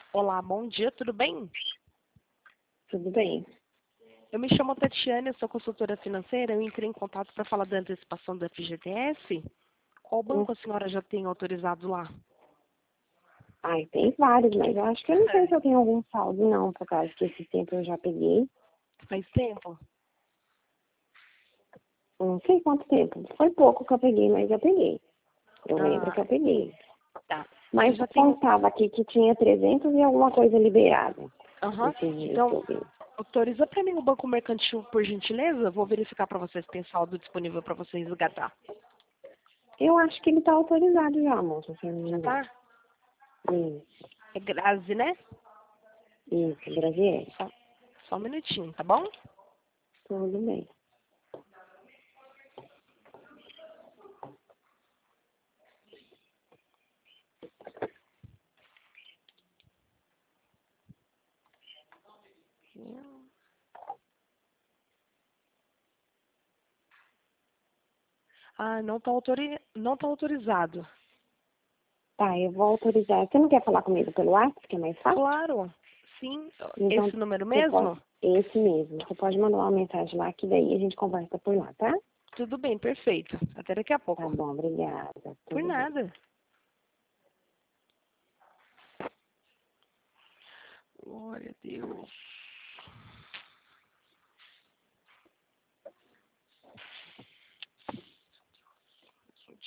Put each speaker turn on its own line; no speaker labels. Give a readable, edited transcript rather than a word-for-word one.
Olá, bom dia, tudo bem?
Tudo bem.
Eu me chamo Tatiana, eu sou consultora financeira. Eu entrei em contato para falar da antecipação do FGTS. Qual
Hum.
banco a senhora já tem autorizado lá?
Ai, tem vários, mas eu acho que eu não sei se eu tenho algum saldo, não, por causa que esse tempo eu já peguei.
Faz tempo?
Não sei quanto tempo. Foi pouco que eu peguei, mas eu peguei. Eu lembro que
Ah,
eu peguei.
tá. Você
Mas
já tem.
contava aqui que tinha 300 e alguma coisa liberada.
Aham.
Esses dias que
Então,
eu vi.
autoriza para mim o Banco Mercantil, por gentileza? Vou verificar para vocês se tem saldo disponível para vocês resgatar.
Eu acho que ele tá autorizado já, moça, se eu não me
Já
engano.
tá?
Isso,
É Grazi, né?
isso, Graziele.
Só, só um minutinho, tá bom?
Tudo bem.
Ah, não tá autorizado.
Tá, eu vou autorizar. Você não quer falar comigo pelo WhatsApp, que é mais fácil?
Claro, sim.
Então,
Esse número
você pode.
mesmo?
Esse mesmo. Você pode mandar uma mensagem lá, que daí a gente conversa por lá, tá?
Tudo bem, perfeito. Até daqui a
Tá
pouco.
bom, obrigada.
Por
Tudo bem.
nada. Glória a Deus.